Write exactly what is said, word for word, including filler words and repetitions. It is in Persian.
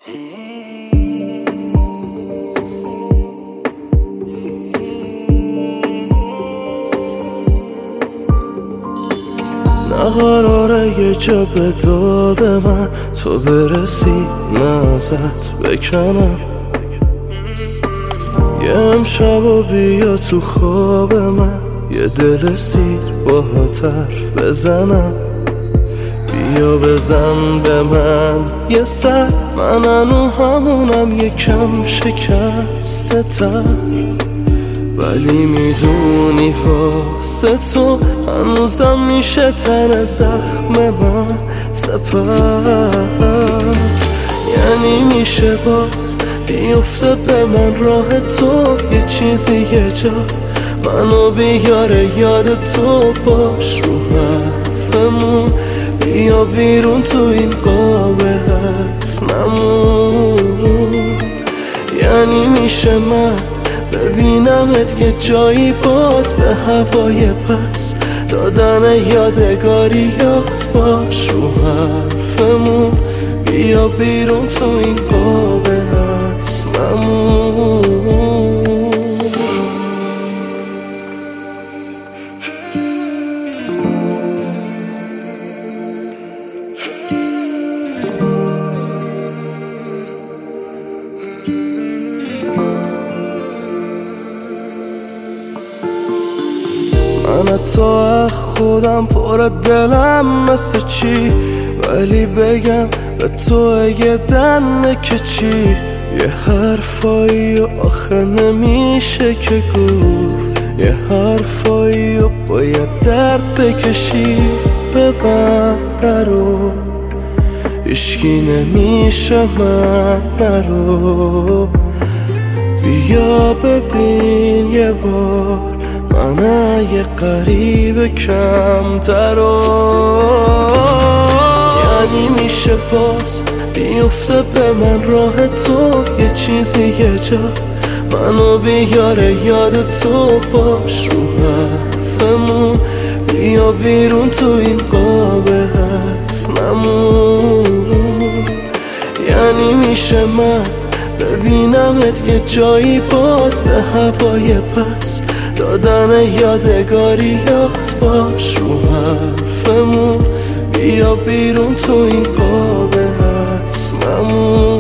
نه قراره یه جا به داد من تو برسی، نه ازت بکنم. یه امشب و بیا تو خواب من، یه دل سیر با حرف بزنم. بیا بزن به من یه سر، من انو همونم یکم شکسته تر، ولی میدونی واسه تو هنوزم میشه تن زخم من سپر. یعنی میشه باز بیفته به من راه تو، یه چیزی یه جا منو بیاره یاد تو باش. رو حرفمون بیا بیرون تو این قاب حسنمون. یعنی میشه من ببینمت که جایی باز به هوای پس دادن یادگاری یاد باش. رو حرفمون بیا بیرون تو این قاب حسنمون. من تا خودم پر دلم مثل چی، ولی بگم به تو یه دنه که چی. یه حرفایی و آخه نمیشه که گفت، یه حرفایی و باید درد بکشی. ببند درو هیچکی نمیشه من نرو. بیا ببین یه بار من یه قریب کمترو. یعنی میشه باز بیفته به من راه تو، یه چیزی یه جا منو بیاره یاد تو باش. رو حرفمون بیا بیرون تو این قاب حسنمون. یعنی میشه من ببینمت که جایی باز به هوای پس دادن یادگاری یاد باش. رو حرفمون بیا بیرون تو این قاب حسنمون.